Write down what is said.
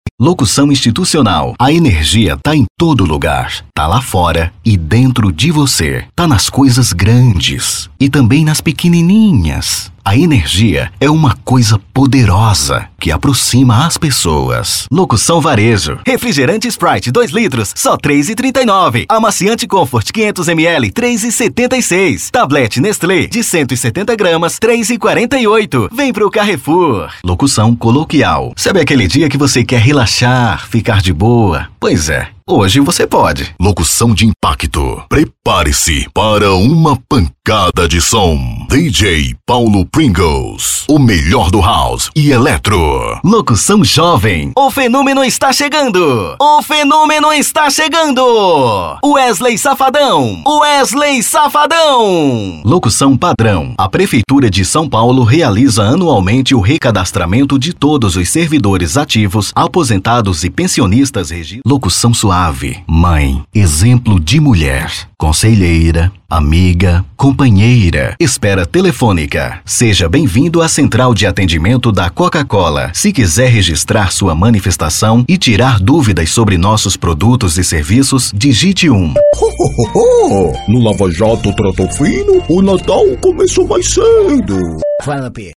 Locução institucional. A energia tá em todo lugar. Tá lá fora e dentro de você. Tá nas coisas grandes e também nas pequenininhas. A energia é uma coisa poderosa que aproxima as pessoas. Locução varejo. Refrigerante Sprite 2 litros, só R$ 3,39. Amaciante Comfort 500 ml, R$ 3,76. Tablete Nestlé de 170 gramas, R$ 3,48. Vem pro Carrefour. Locução coloquial. Sabe aquele dia que você quer relaxar, ficar de boa? Pois é. Hoje você pode. Locução de impacto. Prepare-se para uma pancada de som. DJ Paulo Pringles. O melhor do house e eletro. Locução jovem. O fenômeno está chegando. O fenômeno está chegando. Wesley Safadão. Wesley Safadão. Locução padrão. A Prefeitura de São Paulo realiza anualmente o recadastramento de todos os servidores ativos, aposentados e pensionistas regidos. Locução suave. Mãe, exemplo de mulher, conselheira, amiga, companheira. Espera telefônica. Seja bem-vindo à central de atendimento da Coca-Cola. Se quiser registrar sua manifestação e tirar dúvidas sobre nossos produtos e serviços, digite 1. No Lava Jato Trato Fino, o Natal começou mais cedo. Fala, P.